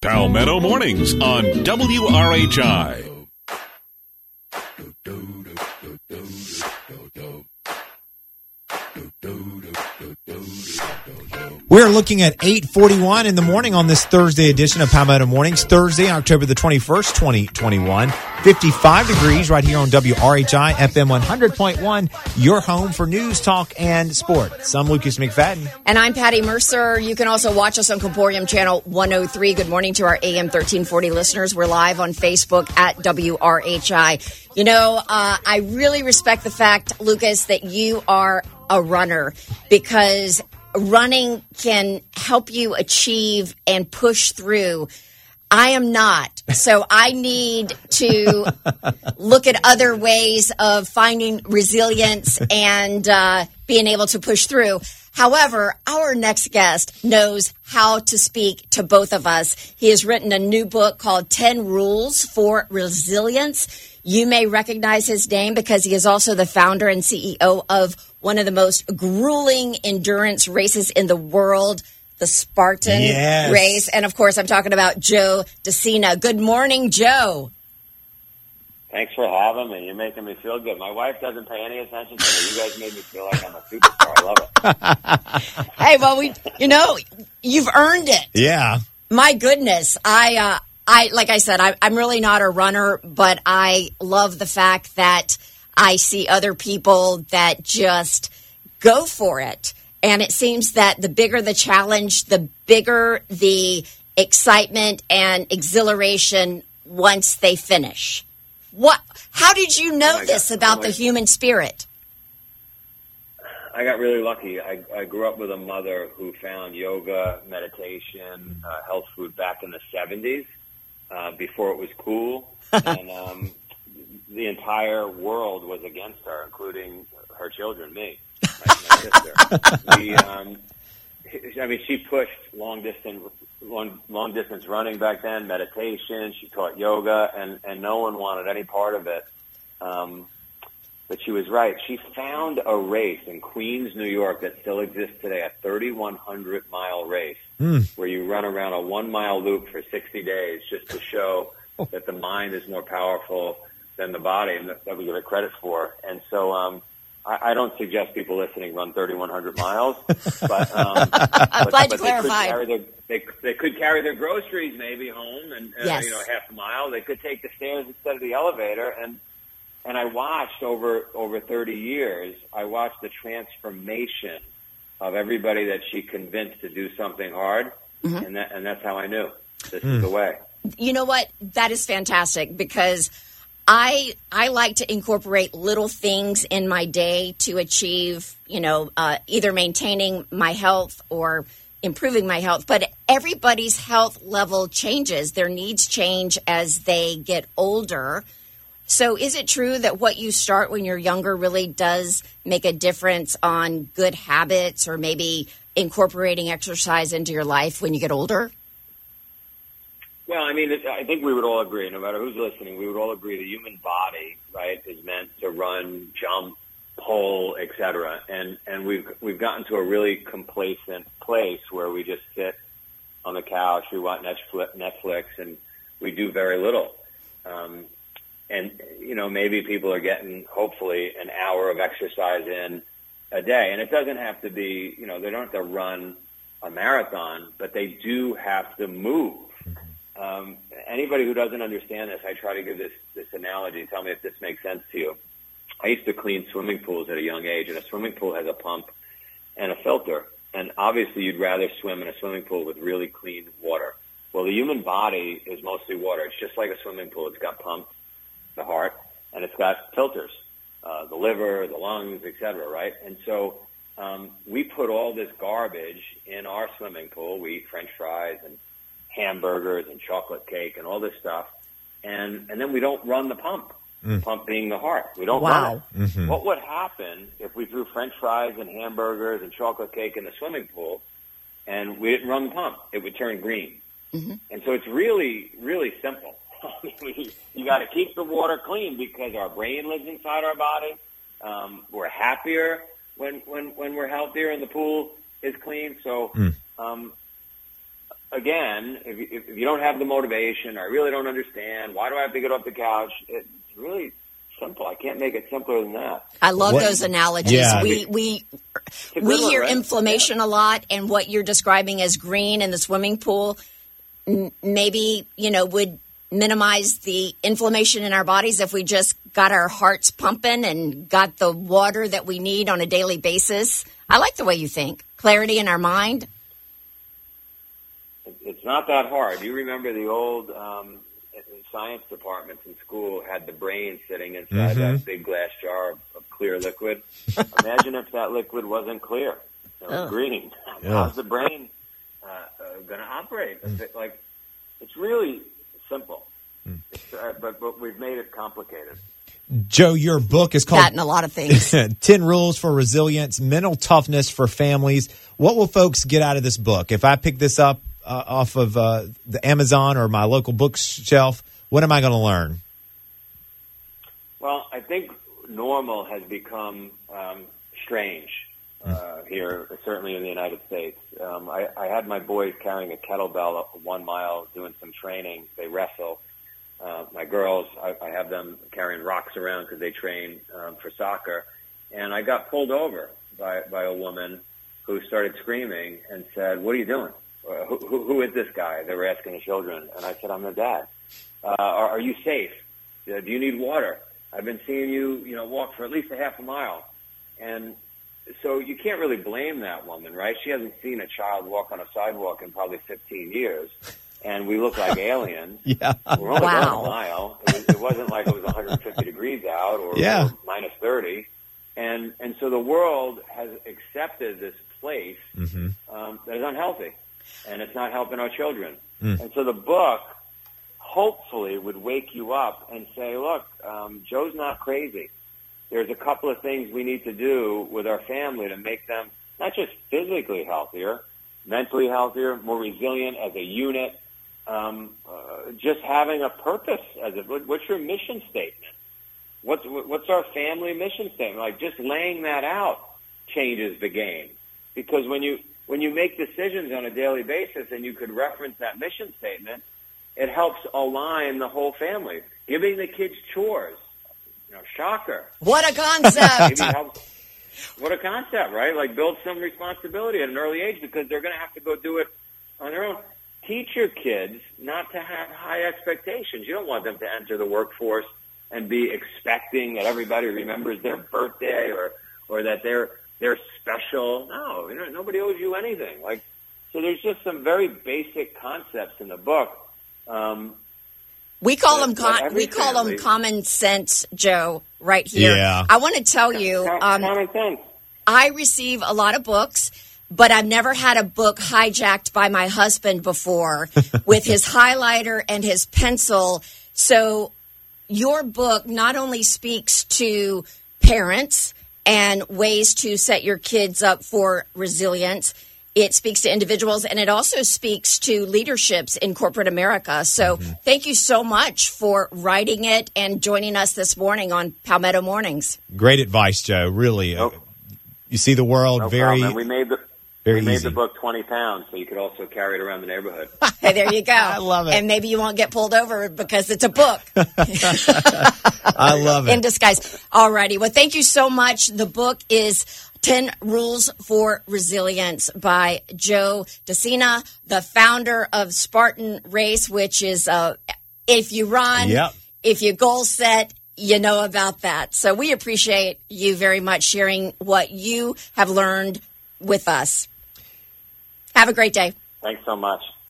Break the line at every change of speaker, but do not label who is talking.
Palmetto Mornings on WRHI.
We're looking at 8:41 in the morning on this Thursday edition of Palmetto Mornings. Thursday, October the 21st, 2021. 55 degrees right here on WRHI FM 100.1, your home for news, talk, and sports. I'm Lucas McFadden.
And I'm Patty Mercer. You can also watch us on Comporium Channel 103. Good morning to our AM 1340 listeners. We're live on Facebook at WRHI. You know, I really respect the fact, Lucas, that you are a runner, because running can help you achieve and push through. I am not. So I need to look at other ways of finding resilience and being able to push through. However, our next guest knows how to speak to both of us. He has written a new book called 10 Rules for Resilience. You may recognize his name because he is also the founder and CEO of one of the most grueling endurance races in the world, the Spartan race. And, of course, I'm talking about Joe DeCina. Good morning, Joe.
Thanks for having me. You're making me feel good. My wife doesn't pay any attention to me. You guys made me feel like I'm a superstar. I love it.
Hey, well, you've earned it.
Yeah.
My goodness. I like I said, I'm really not a runner, but I love the fact that I see other people that just go for it. And it seems that the bigger the challenge, the bigger the excitement and exhilaration once they finish. How did you know this about the human spirit?
I got really lucky. I grew up with a mother who found yoga, meditation, health food back in the 70s, before it was cool. And the entire world was against her, including her children, me, my sister. She pushed long distance running back then, meditation. She taught yoga, and no one wanted any part of it. But she was right. She found a race in Queens, New York that still exists today, a 3,100-mile race where you run around a 1-mile loop for 60 days just to show that the mind is more powerful than the body, and that we give it credit for. And so I don't suggest people listening run 3,100 miles, but
glad you clarified.
They could carry their groceries maybe home and
yes.
Half a mile. They could take the stairs instead of the elevator. And I watched over 30 years, I watched the transformation of everybody that she convinced to do something hard, and that's how I knew this is the way.
You know what? That is fantastic, because I like to incorporate little things in my day to achieve, either maintaining my health or improving my health. But everybody's health level changes. Their needs change as they get older. So is it true that what you start when you're younger really does make a difference on good habits, or maybe incorporating exercise into your life when you get older?
Well, I think we would all agree, no matter who's listening, we would all agree the human body, right, is meant to run, jump, pull, etc. And we've gotten to a really complacent place where we just sit on the couch, we watch Netflix, and we do very little. And maybe people are getting, hopefully, an hour of exercise in a day. And it doesn't have to be, they don't have to run a marathon, but they do have to move. Anybody who doesn't understand this, I try to give this analogy. Tell me if this makes sense to you. I used to clean swimming pools at a young age, and a swimming pool has a pump and a filter. And obviously you'd rather swim in a swimming pool with really clean water. Well, the human body is mostly water. It's just like a swimming pool. It's got pumps, the heart, and it's got filters, the liver, the lungs, etc., right? And so we put all this garbage in our swimming pool. We eat French fries and hamburgers and chocolate cake and all this stuff, and then we don't run the pump, pump being the heart. We don't run it. Mm-hmm. What would happen if we threw French fries and hamburgers and chocolate cake in the swimming pool and we didn't run the pump? It would turn green. Mm-hmm. And so it's really, really simple. You got to keep the water clean because our brain lives inside our body. We're happier when we're healthier and the pool is clean. So again, if you don't have the motivation, I really don't understand, why do I have to get off the couch? It's really simple. I can't make it simpler than that.
I love those analogies.
Yeah.
We hear inflammation a lot, and what you're describing as green in the swimming pool maybe, would minimize the inflammation in our bodies if we just got our hearts pumping and got the water that we need on a daily basis. I like the way you think. Clarity in our mind.
It's not that hard. You remember the old science departments in school had the brain sitting inside that big glass jar of clear liquid. Imagine if that liquid wasn't clear, green. How's the brain going to operate? It's really simple, but we've made it complicated.
Joe, your book is called
that and a lot of things.
10 Rules for Resilience, Mental Toughness for Families. What will folks get out of this book? If I pick this up off of the Amazon or my local bookshelf, what am I going to learn?
Well, I think normal has become strange here, certainly in the United States. I had my boys carrying a kettlebell up 1 mile doing some training. They wrestle. My girls, I have them carrying rocks around because they train for soccer. And I got pulled over by a woman who started screaming and said, "What are you doing? Who is this guy?" They were asking the children. And I said, "I'm their dad. Are you safe? Do you need water? I've been seeing you, walk for at least a half a mile." And so you can't really blame that woman, right? She hasn't seen a child walk on a sidewalk in probably 15 years. And we look like aliens.
Yeah.
We're only going a mile. It wasn't like it was 150 degrees out or minus 30. And so the world has accepted this place that is unhealthy. And it's not helping our children. And so the book hopefully would wake you up and say, look, Joe's not crazy. There's a couple of things we need to do with our family to make them not just physically healthier, mentally healthier, more resilient as a unit, just having a purpose. What's your mission statement? What's our family mission statement? Like, just laying that out changes the game. Because when you make decisions on a daily basis and you could reference that mission statement, it helps align the whole family. Giving the kids chores. Shocker.
What a concept.
What a concept, right? Like, build some responsibility at an early age because they're going to have to go do it on their own. Teach your kids not to have high expectations. You don't want them to enter the workforce and be expecting that everybody remembers their birthday or that they're special. No, nobody owes you anything. So there's just some very basic concepts in the book.
We call them common sense, Joe, right here.
Yeah.
I want to tell you,
common sense.
I receive a lot of books, but I've never had a book hijacked by my husband before with his highlighter and his pencil. So your book not only speaks to parents and ways to set your kids up for resilience, it speaks to individuals, and it also speaks to leaderships in corporate America. So thank you so much for writing it and joining us this morning on Palmetto Mornings.
Great advice, Joe. Really. You see the world very
problem. We made
easy.
the book 20 pounds, so you could also carry it around the neighborhood.
Hey, there you go.
I love it.
And maybe you won't get pulled over because it's a book.
I love it.
In disguise. All righty. Well, thank you so much. The book is 10 Rules for Resilience by Joe DeSena, the founder of Spartan Race, which is if you run, if you goal set, you know about that. So we appreciate you very much sharing what you have learned with us. Have a great day.
Thanks so much.